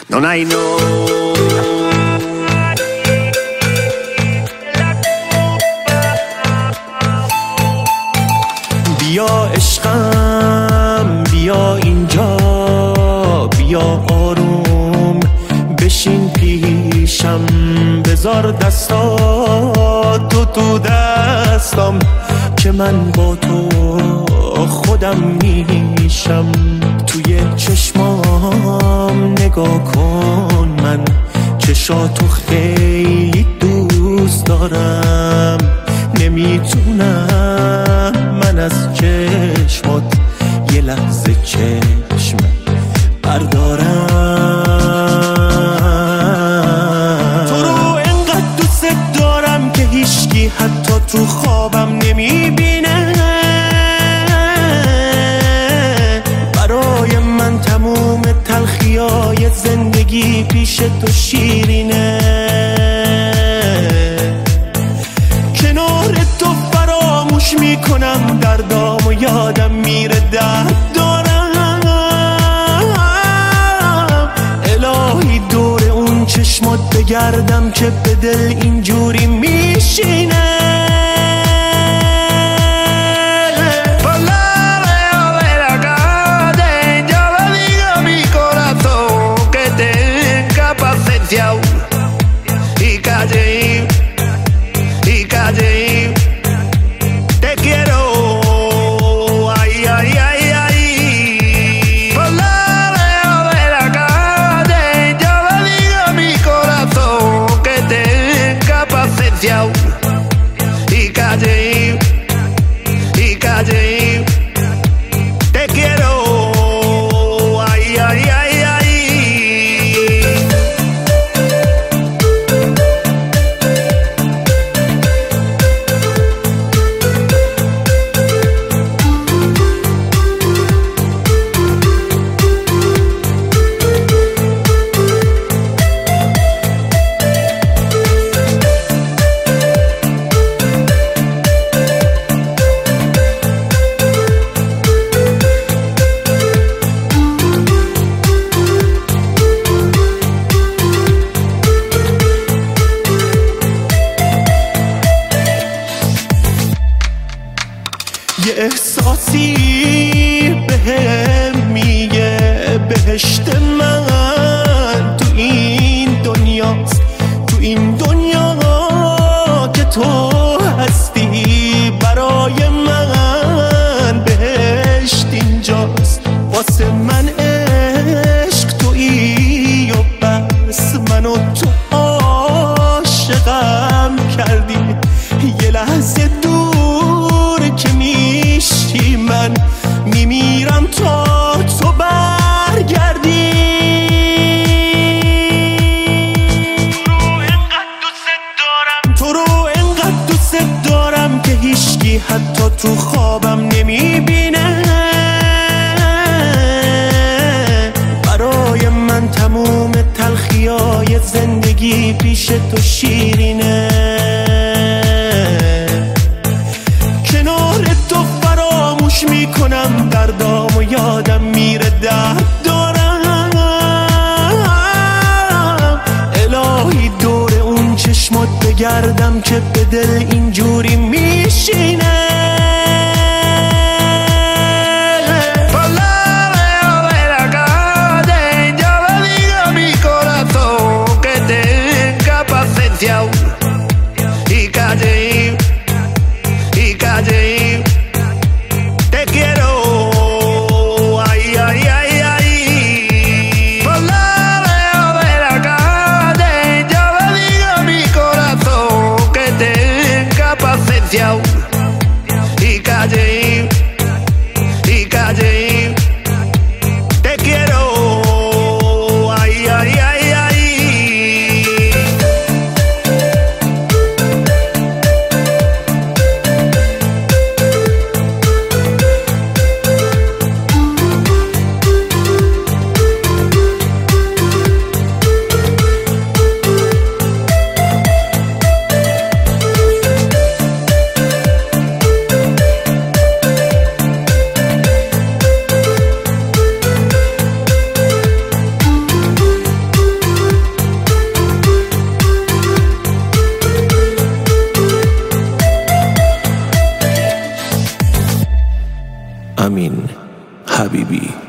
non hai no. بیا عشقم بیا اینجا، بیا آروم بشین پیشم، بذار دستاتو تو دستم که من با تو خودم میشم. توی چشمام نگاه کن، من چشاتو خیلی دوست دارم، نمیتونم من از چشمات یه لحظه چشم بردارم. تو رو انقدر دوست دارم که هیچکی حتی تو خوابم نمیبینه. برای من تموم تلخیای زندگی پیش تو شیرینه. کنار تو فراموش میکنم دردام و یادم میره درد دارم. الهی دور اون چشمات بگردم که به دل اینجوری میشینه. Y calle, te quiero, ay, ay, ay, ay. Por la veo de la calle, yo le digo a mi corazón que tenga paciencia. Y calle, te quiero, ay, ay, ay, ay. یه احساسی بهم میگه بهشت من تو این دنیاست، تو این دنیا که تو هستی. برای من بهشت اینجاست، واسه من عشق تویی و بس. منو تو عاشقم کردی، یه لحظه دور که میشی من میمیرم تا تو برگردی. تو رو انقدر دوست دارم که هیچکی حتی تو خوابم نمیبینه. برای من تموم تلخیای زندگی پیش تو شیرینه. کنار تو فراموش میکنم دردام و یادم میره درد دارم. الهی دور اون چشمات بگردم که به دل اینجوری میشینه. Y calle, te quiero, ay, ay, ay, ay. Por la veo de la calle, yo le digo a mi corazón que tenga paciencia. امین حبیبی.